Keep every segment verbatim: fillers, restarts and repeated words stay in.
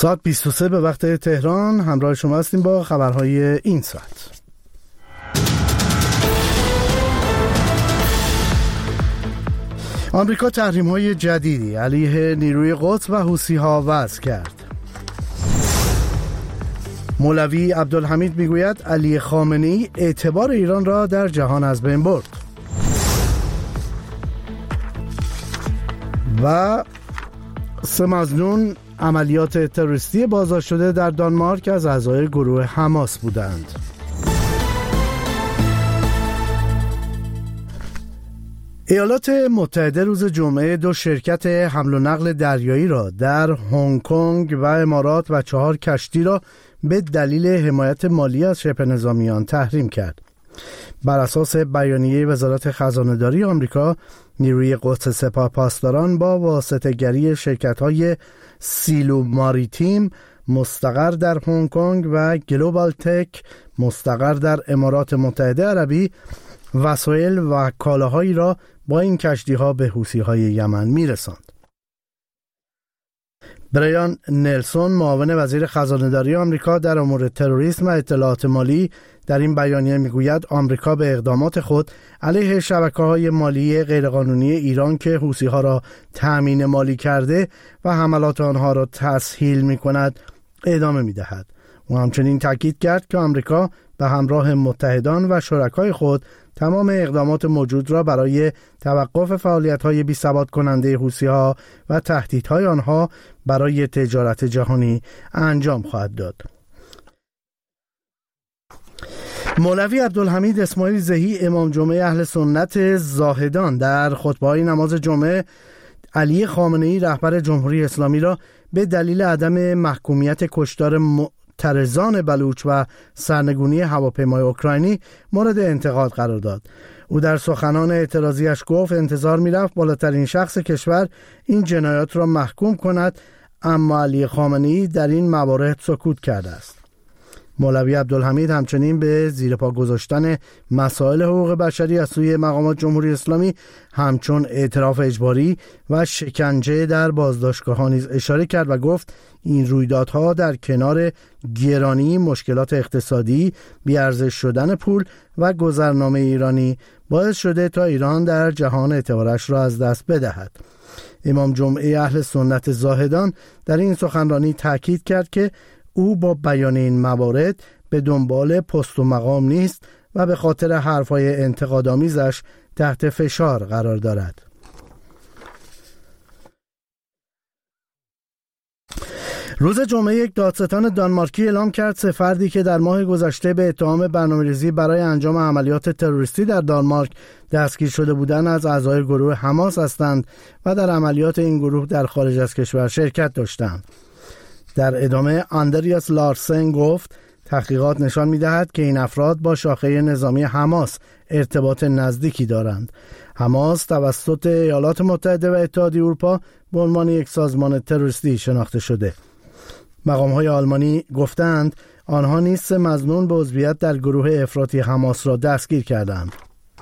ساعت بیست و سه به وقت تهران همراه شما هستیم با خبرهای این ساعت. آمریکا تحریم‌های جدیدی علیه نیروی قدس و حوثی‌ها وضع کرد. مولوی عبدالحمید میگوید علی خامنه‌ای اعتبار ایران را در جهان از بین برد. و سه مظنون عملیات تروریستی بازداشت شده در دانمارک از اعضای گروه حماس بودند. ایالات متحده روز جمعه دو شرکت حمل و نقل دریایی را در هنگ کنگ و امارات و چهار کشتی را به دلیل حمایت مالی از شبه نظامیان تحریم کرد. بر اساس بیانیه وزارت خزانه‌داری آمریکا، نیروی قدس سپاه پاسداران با واسطه‌گری شرکت‌های سیلو ماریتیم مستقر در هنگ کنگ و گلوبال تک مستقر در امارات متحده عربی وسایل و کالاهایی را با این کشتی‌ها به حوثی‌های یمن می‌رساند. برایان نلسون، معاون وزیر خزانه‌داری آمریکا در امور تروریسم و اطلاعات مالی، در این بیانیه میگوید آمریکا به اقدامات خود علیه شبکه‌های مالی غیرقانونی ایران که حوثی‌ها را تأمین مالی کرده و حملات آنها را تسهیل می‌کند ادامه می‌دهد. او همچنین تاکید کرد که آمریکا به همراه متحدان و شرکای خود تمام اقدامات موجود را برای توقف فعالیت‌های بی‌ثبات کننده حوثی‌ها و تهدیدهای آنها برای تجارت جهانی انجام خواهد داد. مولوی عبدالحمید اسماعیل زهی، امام جمعه اهل سنت زاهدان، در خطبه‌های نماز جمعه علی خامنه‌ای رهبر جمهوری اسلامی را به دلیل عدم محکومیت کشتار معترضان بلوچ و سرنگونی هواپیمای اوکراینی مورد انتقاد قرار داد. او در سخنان اعتراضیش گفت انتظار می‌رفت بالاترین شخص کشور این جنایات را محکوم کند، اما علی خامنه‌ای در این موارد سکوت کرده است. مولوی عبدالحمید همچنین به زیر پا گذاشتن مسائل حقوق بشری از سوی مقامات جمهوری اسلامی همچون اعتراف اجباری و شکنجه در بازداشتگاه‌ها نیز اشاره کرد و گفت این رویدادها در کنار گرانی، مشکلات اقتصادی، بی‌ارزش شدن پول و گذرنامه ایرانی باعث شده تا ایران در جهان اعتبارش را از دست بدهد. امام جمعه اهل سنت زاهدان در این سخنرانی تاکید کرد که او با بیان این موارد به دنبال پست و مقام نیست و به خاطر حرفهای انتقادآمیزش تحت فشار قرار دارد. روز جمعه یک دادستان دانمارکی اعلام کرد سه فردی که در ماه گذشته به اتهام برنامه‌ریزی برای انجام عملیات تروریستی در دانمارک دستگیر شده بودند از اعضای گروه حماس هستند و در عملیات این گروه در خارج از کشور شرکت داشتند. در ادامه آندریاس لارسن گفت تحقیقات نشان می‌دهد که این افراد با شاخه نظامی حماس ارتباط نزدیکی دارند. حماس توسط ایالات متحده و اتحادیه اروپا به عنوان یک سازمان تروریستی شناخته شده. مقام‌های آلمانی گفتند آنها نیز سه مظنون به عضویت در گروه افراطی حماس را دستگیر کردند.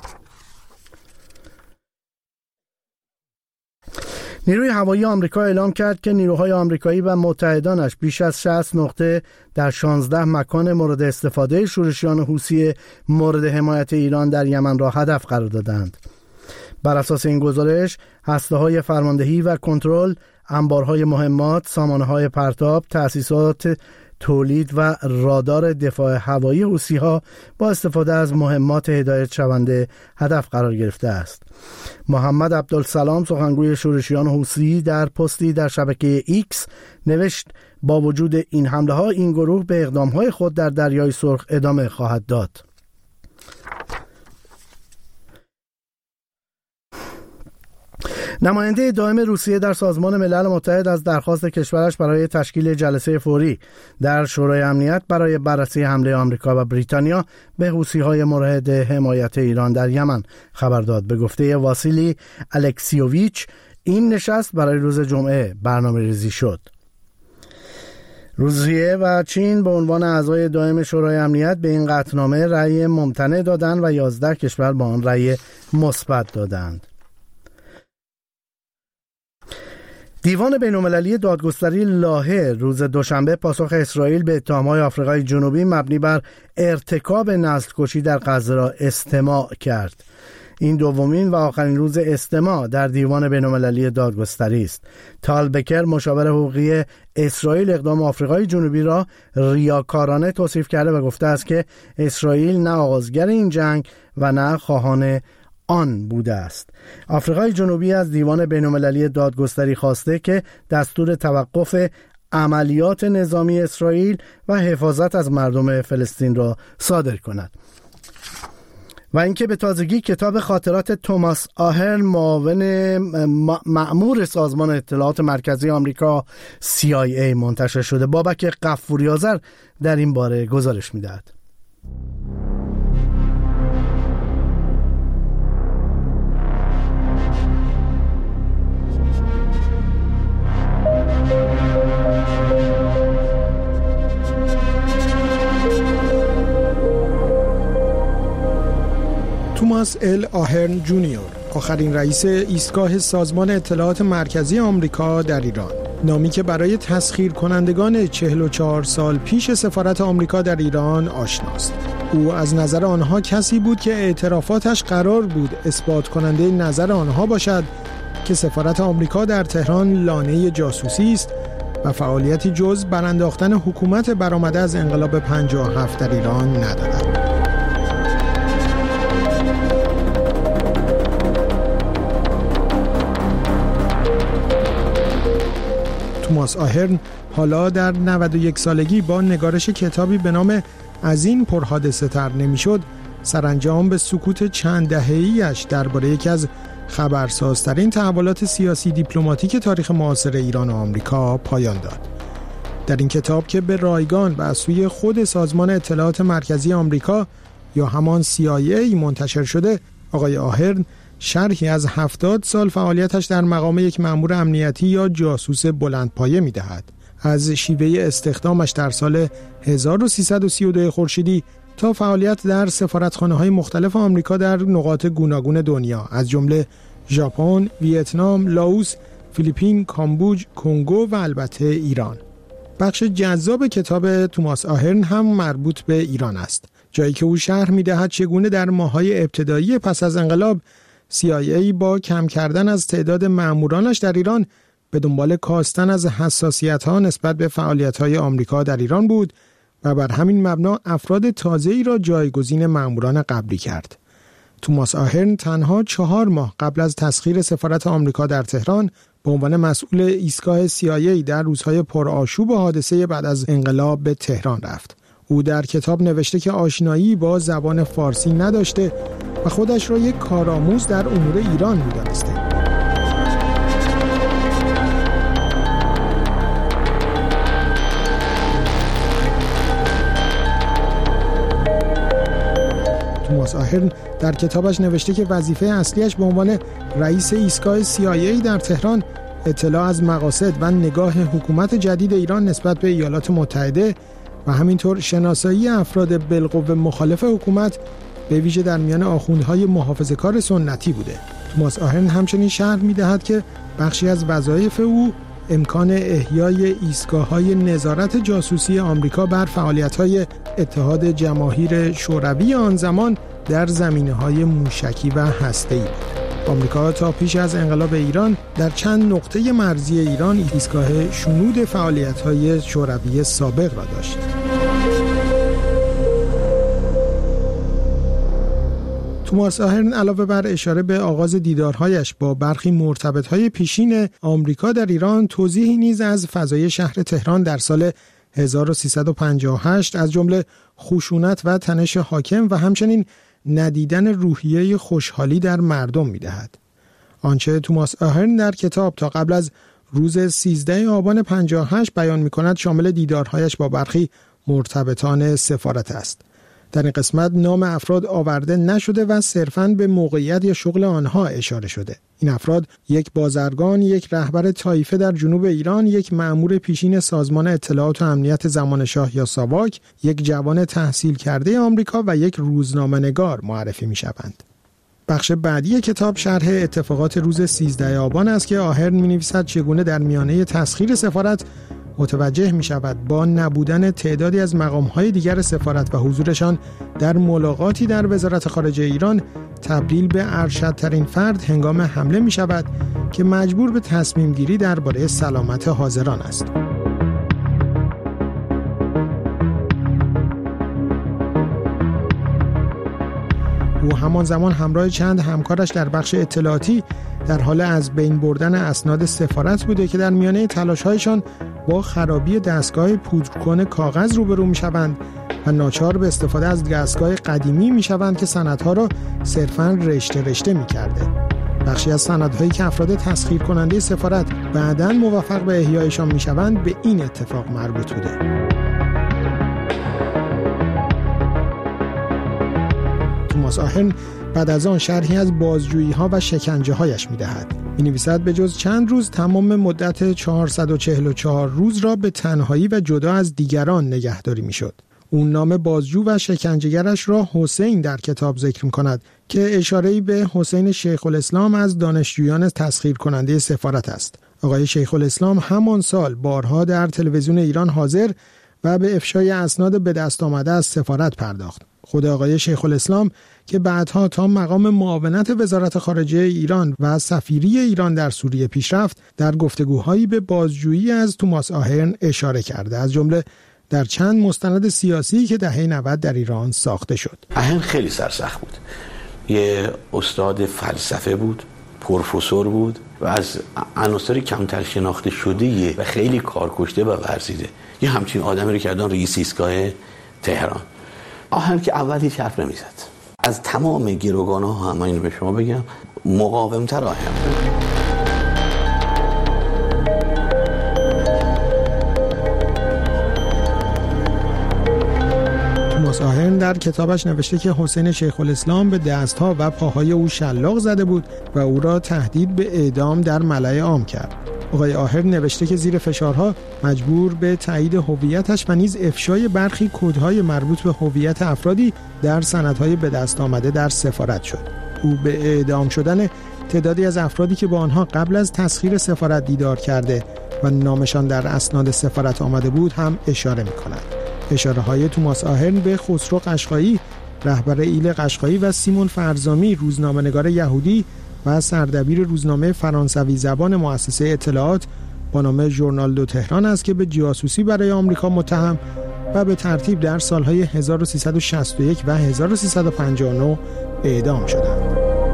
نیروی هوایی آمریکا اعلام کرد که نیروهای آمریکایی و متحدانش بیش از شصت نقطه در شانزده مکان مورد استفاده شورشیان حوثی مورد حمایت ایران در یمن را هدف قرار دادند. بر اساس این گزارش، هسته‌های فرماندهی و کنترل، انبارهای مهمات، سامانه‌های پرتاب، تأسیسات تولید و رادار دفاع هوایی حوثی‌ها با استفاده از مهمات هدایت شونده هدف قرار گرفته است. محمد عبدالسلام، سخنگوی شورشیان حوثی، در پستی در شبکه ایکس نوشت با وجود این حمله‌ها این گروه به اقدام‌های خود در دریای سرخ ادامه خواهد داد. نماینده دائم روسیه در سازمان ملل متحد از درخواست کشورش برای تشکیل جلسه فوری در شورای امنیت برای بررسی حمله آمریکا و بریتانیا به حوثی‌های مورد حمایت ایران در یمن خبر داد. به گفته واسیلی الکسیوویچ این نشست برای روز جمعه برنامه‌ریزی شد. روسیه و چین به عنوان اعضای دائم شورای امنیت به این قطعنامه رأی ممتنع دادند و یازده کشور با آن رأی مثبت دادند. دیوان بین‌المللی دادگستری لاهه روز دوشنبه پاسخ اسرائیل به اتهام‌های آفریقای جنوبی مبنی بر ارتکاب نسل‌کشی در غزه را استماع کرد. این دومین و آخرین روز استماع در دیوان بین‌المللی دادگستری است. تال بکر مشاور حقوقی اسرائیل اقدام آفریقای جنوبی را ریاکارانه توصیف کرده و گفته است که اسرائیل نه آغازگر این جنگ و نه خواهان آن بوده است. آفریقای جنوبی از دیوان بین‌المللی دادگستری خواسته که دستور توقف عملیات نظامی اسرائیل و حفاظت از مردم فلسطین را صادر کند. و اینکه به تازگی کتاب خاطرات توماس آهرن معاون مأمور سازمان اطلاعات مرکزی آمریکا سی آی ای منتشر شده. بابک غفوری آذر در این باره گزارش می‌دهد. توماس ال آهرن جونیور، آخرین رئیس ایستگاه سازمان اطلاعات مرکزی آمریکا در ایران، نامی که برای تسخیر کنندگان چهل و چهار سال پیش سفارت آمریکا در ایران آشناست. او از نظر آنها کسی بود که اعترافاتش قرار بود اثبات کننده نظر آنها باشد که سفارت آمریکا در تهران لانه جاسوسی است و فعالیتی جز برانداختن حکومت برآمده از انقلاب پنجاه و هفت در ایران ندارد. توماس آهرن حالا در نود و یک سالگی با نگارش کتابی به نام از این پرحادثه تر نمیشد سرانجام به سکوت چند دهه‌ایش درباره یکی از خبرسازترین تحولات سیاسی دیپلماتیک تاریخ معاصر ایران و آمریکا پایان داد. در این کتاب که به رایگان و از سوی خود سازمان اطلاعات مرکزی آمریکا یا همان سی آی ای منتشر شده، آقای آهرن شرحی از هفتاد سال فعالیتش در مقام یک مأمور امنیتی یا جاسوس بلندپایه می‌دهد. از شیوه استخدامش در سال هزار و سیصد و سی و دو خورشیدی تا فعالیت در سفارتخانه‌های مختلف آمریکا در نقاط گوناگون دنیا از جمله ژاپن، ویتنام، لاوس، فیلیپین، کامبوج، کنگو و البته ایران. بخش جذاب کتاب توماس آهرن هم مربوط به ایران است، جایی که او شرح می‌دهد چگونه در ماه‌های ابتدایی پس از انقلاب سی آی ای با کم کردن از تعداد مامورانش در ایران به دنبال کاستن از حساسیت‌ها نسبت به فعالیت‌های آمریکا در ایران بود و بر همین مبنا افراد تازه‌ای را جایگزین ماموران قبلی کرد. توماس آهرن تنها چهار ماه قبل از تسخیر سفارت آمریکا در تهران به عنوان مسئول ایستگاه سی آی ای در روزهای پرآشوب و حادثه بعد از انقلاب به تهران رفت. او در کتاب نوشته که آشنایی با زبان فارسی نداشته و خودش را یک کارآموز در امور ایران می‌دانسته. توماس آهرن در کتابش نوشته که وظیفه اصلیش به عنوان رئیس ایستگاه سی آی ای در تهران اطلاع از مقاصد و نگاه حکومت جدید ایران نسبت به ایالات متحده و همینطور شناسایی افراد بالقوه مخالف حکومت به ویژه در میان آخوندهای محافظه‌کار سنتی بوده. توماس آهرن همچنین شرح می‌دهد که بخشی از وظایف او امکان احیای ایستگاه‌های نظارت جاسوسی آمریکا بر فعالیت‌های اتحاد جماهیر شوروی آن زمان در زمینه‌های موشکی و هسته‌ای بود. آمریکا تا پیش از انقلاب ایران در چند نقطه مرزی ایران ایستگاه شنود فعالیت‌های شوروی سابق را داشت. توماس آهرن علاوه بر اشاره به آغاز دیدارهایش با برخی مرتبطهای پیشین آمریکا در ایران، توضیحی نیز از فضای شهر تهران در سال هزار و سیصد و پنجاه و هشت از جمله خشونت و تنش حاکم و همچنین ندیدن روحیه خوشحالی در مردم می‌دهد. آنچه توماس آهرن در کتاب تا قبل از روز سیزده آبان پنجاه و هشت بیان می‌کند شامل دیدارهایش با برخی مرتبطان سفارت است. در این قسمت نام افراد آورده نشده و صرفاً به موقعیت یا شغل آنها اشاره شده. این افراد یک بازرگان، یک رهبر طایفه در جنوب ایران، یک مأمور پیشین سازمان اطلاعات و امنیت زمان شاه یا ساواک، یک جوان تحصیل کرده آمریکا و یک روزنامه‌نگار معرفی می‌شوند. بخش بعدی کتاب شرح اتفاقات روز سیزدهم آبان است که آهرن می‌نویسد چگونه در میانه تسخیر سفارت متوجه می‌شود با نبودن تعدادی از مقام‌های دیگر سفارت و حضورشان در ملاقاتی در وزارت خارجه ایران تبدیل به ارشدترین فرد هنگام حمله می‌شود که مجبور به تصمیم گیری درباره سلامت حاضران است. او همان زمان همراه چند همکارش در بخش اطلاعاتی در حال از بین بردن اسناد سفارت بوده که در میانه تلاش‌هایشان با خرابی دستگاه پودرکن کاغذ روبرو می‌شوند و ناچار به استفاده از دستگاه قدیمی می‌شوند که سندها را صرفاً رشته رشته می‌کرده. بخشی از سندهایی که افراد تسخیر کننده سفارت بعداً موفق به احیایشان می‌شوند به این اتفاق مربوط بوده. توماس آهرن بعد از آن شرحی از بازجویی‌ها و شکنجه‌هایش می‌دهد. می‌نویسد به جز چند روز تمام مدت چهارصد و چهل و چهار روز را به تنهایی و جدا از دیگران نگهداری می‌شد. اون نام بازجو و شکنجهگرش را حسین در کتاب ذکر می‌کند که اشاره‌ای به حسین شیخ الاسلام از دانشجویان تسخیر کننده سفارت است. آقای شیخ الاسلام همان سال بارها در تلویزیون ایران حاضر و به افشای اسناد به دست آمده از سفارت پرداخت. خود آقای شیخ الاسلام که بعدها تا مقام معاونت وزارت خارجه ایران و سفیری ایران در سوریه پیش رفت، در گفتگوهایی به بازجویی از توماس آهرن اشاره کرده، از جمله در چند مستند سیاسی که دهه نود در ایران ساخته شد. آهرن خیلی سرسخت بود. یه استاد فلسفه بود، پروفسور بود و از عناصر کمتر شناخته شده و خیلی کارکشته و ورزیده. یه همچین آدمی رو کردن رئیس ایستگاه تهران. آهرن که اول هیچ حرف نمیزد. از تمام گروگان‌ها هم اینو به شما بگم مقاوم‌تر آهرن بود. توماس آهرن در کتابش نوشته که حسین شیخ الاسلام به دستها و پاهای او شلاق زده بود و او را تهدید به اعدام در ملأ عام کرد. آقای آهرن نوشته که زیر فشارها مجبور به تایید هویتش و نیز افشای برخی کدهای مربوط به هویت افرادی در سندهای به دست آمده در سفارت شد. او به اعدام شدن تعدادی از افرادی که با آنها قبل از تسخیر سفارت دیدار کرده و نامشان در اسناد سفارت آمده بود هم اشاره می‌کند. اشاره‌های توماس آهرن به خسرو قشقایی، رهبر ایل قشقایی و سیمون فرزامی، روزنامه‌نگار یهودی و سردبیر روزنامه فرانسوی زبان مؤسسه اطلاعات با نام ژورنال دو تهران است که به جاسوسی برای آمریکا متهم و به ترتیب در سالهای هزار و سیصد و شصت و یک و هزار و سیصد و پنجاه و نه اعدام شدند.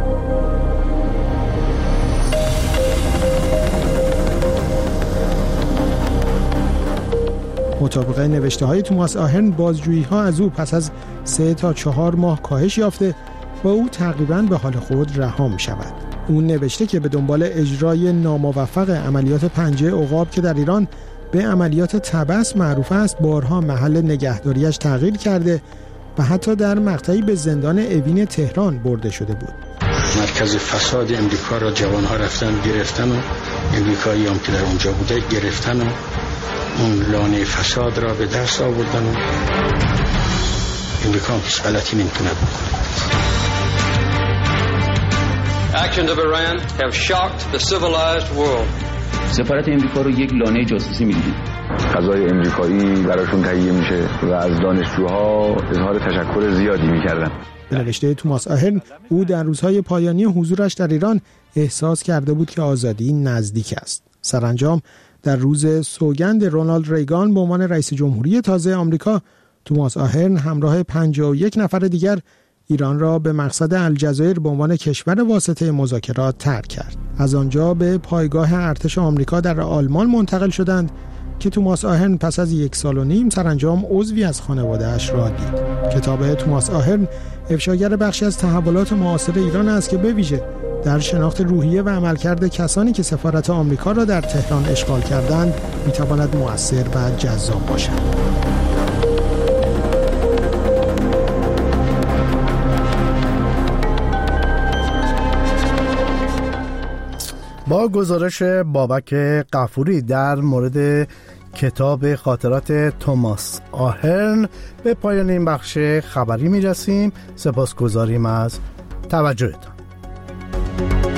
مطابق نوشته های توماس آهرن بازجویی ها از او پس از سه تا چهار ماه کاهش یافته و او تقریباً به حال خود رها می شود. او نوشته که به دنبال اجرای ناموفق عملیات پنجه عقاب که در ایران به عملیات تبس معروف است، بارها محل نگهداریش تغییر کرده و حتی در مقطعی به زندان اوین تهران برده شده بود. مرکز فساد امریکا را جوانها رفتن گرفتن و امریکایی هم که در اونجا بوده گرفتن و اون لانه فساد را به دست آوردن و امریکا هم هیچ غلطی نمی‌تونه بکنه. Actions of Iran have shocked the civilized world. سفارت امریکا رو یک لانه جاسوسی می‌دونید. غذای امریکایی براشون تهیه میشه و از دانشجوها اظهار تشکر زیادی می‌کردن. به نوشته توماس آهرن، او در روزهای پایانی حضورش در ایران احساس کرده بود که آزادی نزدیک است. سرانجام در روز سوگند رونالد ریگان به عنوان رئیس جمهوری تازه آمریکا، توماس آهرن همراه پنجاه و یک نفر دیگر ایران را به مقصد الجزایر به عنوان کشور واسطه مذاکرات ترک کرد. از آنجا به پایگاه ارتش آمریکا در آلمان منتقل شدند که توماس آهرن پس از یک سال و نیم سرانجام عضوی از خانواده‌اش را دید. کتاب توماس آهرن افشاگر بخشی از تحولات معاصر ایران است که به ویژه در شناخت روحیه و عملکرد کسانی که سفارت آمریکا را در تهران اشغال کردند میتواند مؤثر و جذاب باشد. با گزارش بابک غفوری در مورد کتاب خاطرات توماس آهرن به پایان این بخش خبری میرسیم. سپاسگزاریم از توجهتان. شما.